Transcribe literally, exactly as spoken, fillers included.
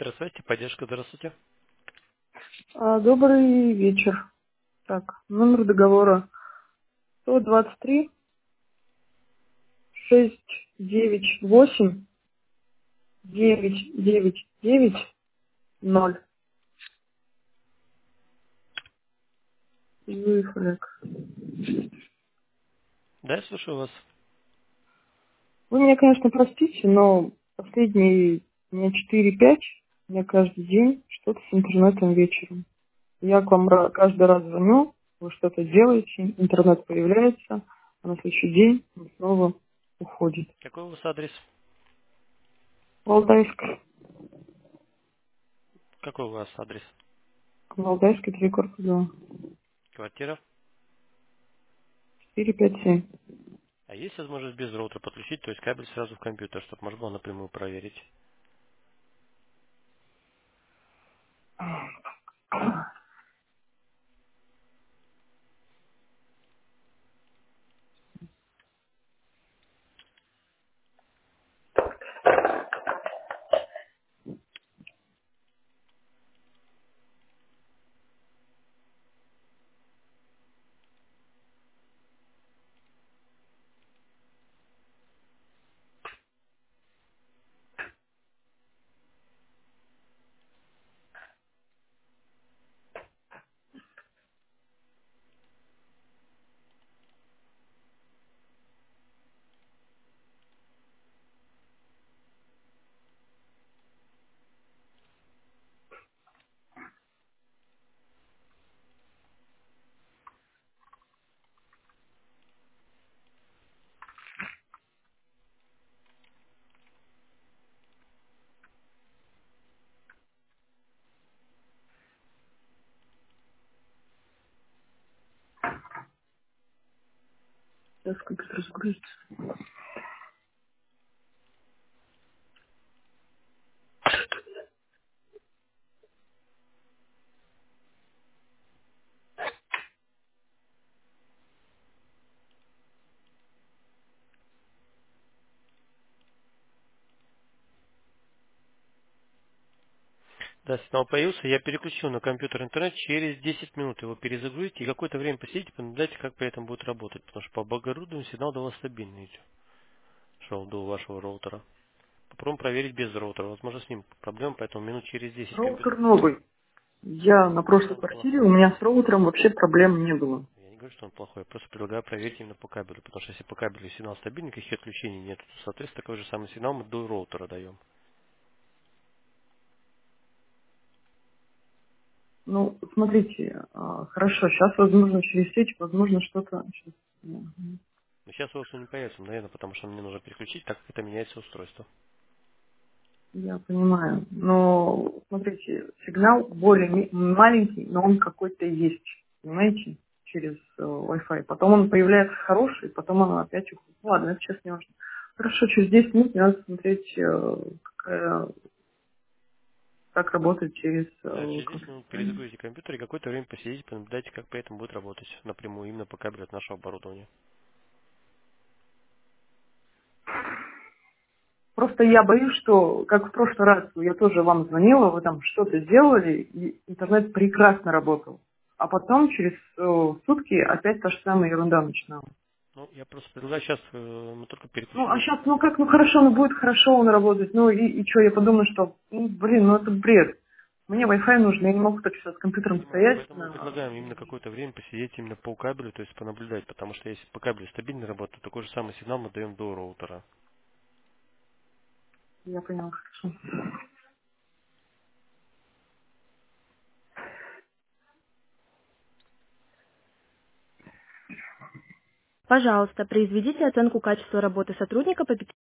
Здравствуйте, поддержка, здравствуйте. А, Добрый вечер. Так, номер договора сто двадцать три шесть девять восемь девять девять девять ноль. Юрий Олег. Да, я слушаю вас. Вы меня, конечно, простите, но последние дня четыре-пять у меня каждый день что-то с интернетом вечером. Я к вам ра- каждый раз звоню, вы что-то делаете, интернет появляется, а на следующий день он снова уходит. Какой у вас адрес? Валдайск. Какой у вас адрес? Валдайский, три корпус два. Квартира? четыре пять семь. А есть возможность без роутера подключить, то есть кабель сразу в компьютер, чтобы можно было напрямую проверить? Сейчас компьютер загрузится. Да, сигнал появился, я переключил на компьютер интернет, через десять минут его перезагрузите и какое-то время посидите, понаблюдайте, как при этом будет работать, потому что по оборудованию сигнал до вас стабильный идет, шел до вашего роутера. Попробуем проверить без роутера, возможно с ним проблема, поэтому минут через десять компьютер. Роутер новый. Я на Я не говорю, прошлой что он квартире, у плохой. меня с роутером вообще проблем не было. Я не говорю, что он плохой, я просто предлагаю проверить именно по кабелю, потому что если по кабелю сигнал стабильный, никаких отключений нет, то, соответственно, такой же самый сигнал мы до роутера даем. Ну, смотрите, а, хорошо, сейчас, возможно, через сеть, возможно, что-то... Щас, мгм. Но сейчас у вас он не появится, наверное, потому что мне нужно переключить, так как это меняется устройство. Я понимаю. Но, смотрите, сигнал более ми- маленький, но он какой-то есть, понимаете, через э, Wi-Fi. Потом он появляется хороший, потом он опять уходит. Ну, ладно, это сейчас не важно. Хорошо, через десять минут мне надо смотреть, э, какая- как работает через Да, э, через десять минут компьютер. перезагрузите компьютер и какое-то время посидите, понаблюдайте, как при этом будет работать напрямую, именно по кабелю от нашего оборудования. Просто я боюсь, что, как в прошлый раз, я тоже вам звонила, вы там что-то сделали, и интернет прекрасно работал. А потом через э, сутки опять та же самая ерунда начиналась. Ну, я просто предлагаю сейчас, э, мы только Ну, а переключили сейчас, ну кабель. как, ну хорошо, ну будет хорошо он работать, ну и, и что, я подумаю, что, ну блин, ну это бред. Мне Wi-Fi нужно, я не могу так сейчас с Я компьютером понимаю, стоять. поэтому мы на- предлагаем именно какое-то время посидеть именно по кабелю, то есть понаблюдать, потому что если по кабелю стабильно работает, то такой же самый сигнал мы даем до роутера. Я поняла, хорошо. Пожалуйста, произведите оценку качества работы сотрудника по